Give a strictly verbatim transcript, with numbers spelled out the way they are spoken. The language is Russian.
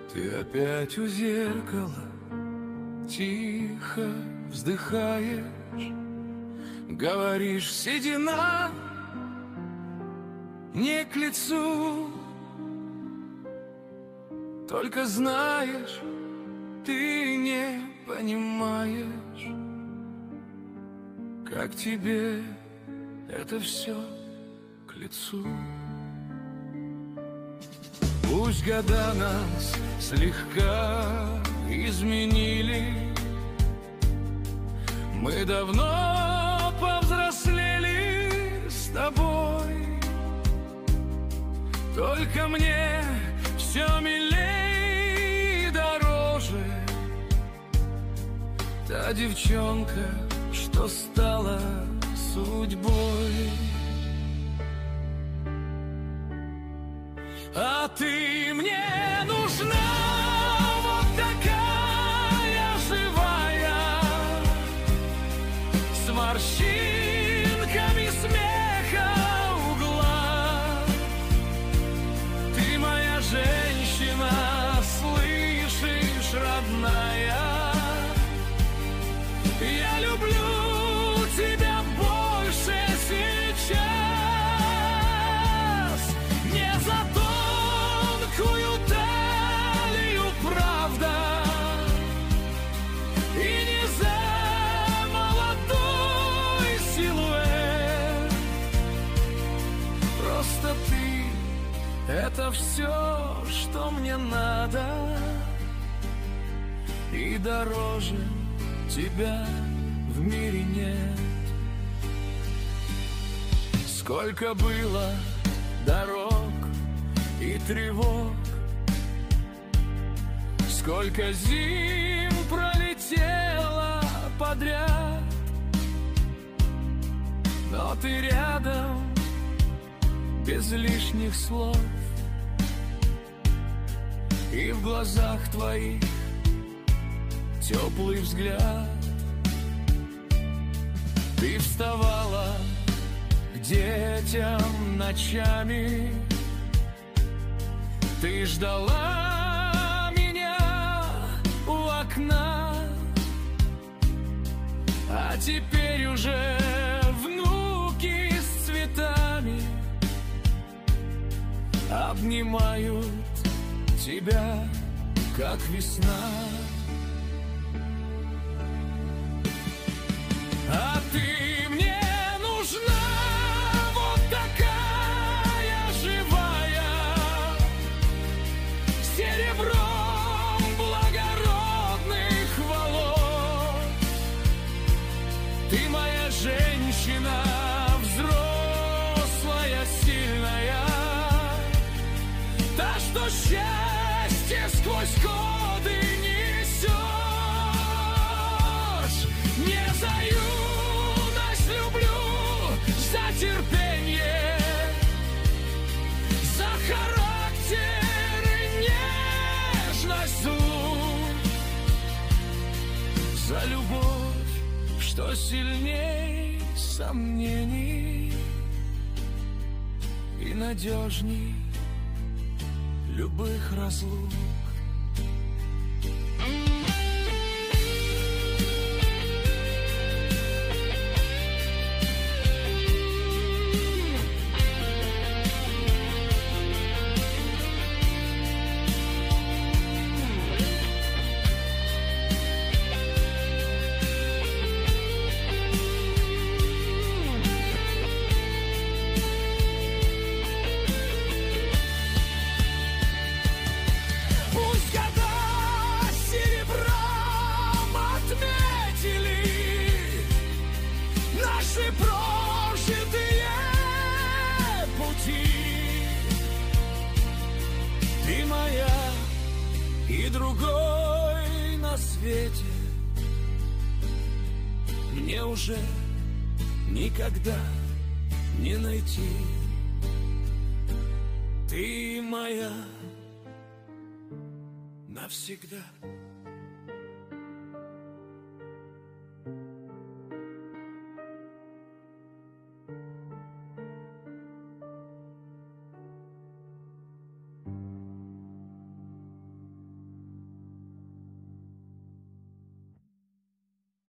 Ты опять у зеркала тихо вздыхаешь, говоришь, седина не к лицу. Только знаешь, ты не понимаешь, как тебе это все к лицу. Пусть года нас слегка изменили, мы давно повзрослели с тобой. Только мне все милей и дороже та девчонка, что стала судьбой. А ты мне нужна вот такая живая, с морщинками смеха у глаз. Ты моя женщина, слышишь, родная, я люблю тебя больше сейчас. Не за тонкую талию, правда, и не за молодой силуэт. Просто ты — это все, что мне надо, и дороже тебя в мире нет. Сколько было дорог и тревог, сколько зим пролетело подряд, но ты рядом без лишних слов, и в глазах твоих теплый взгляд. Ты вставала к детям ночами, ты ждала меня у окна, а теперь уже внуки с цветами обнимают тебя, как весна. А ты мне нужна вот такая живая, с серебром благородных волос. Ты моя женщина, взрослая, сильная, та, что счастье сквозь годы несет. Не за юность люблю, за терпение, за характер и нежность ум, за любовь, что сильней сомнений и надежней любых разлук. Другой на свете мне уже никогда не найти. Ты моя навсегда.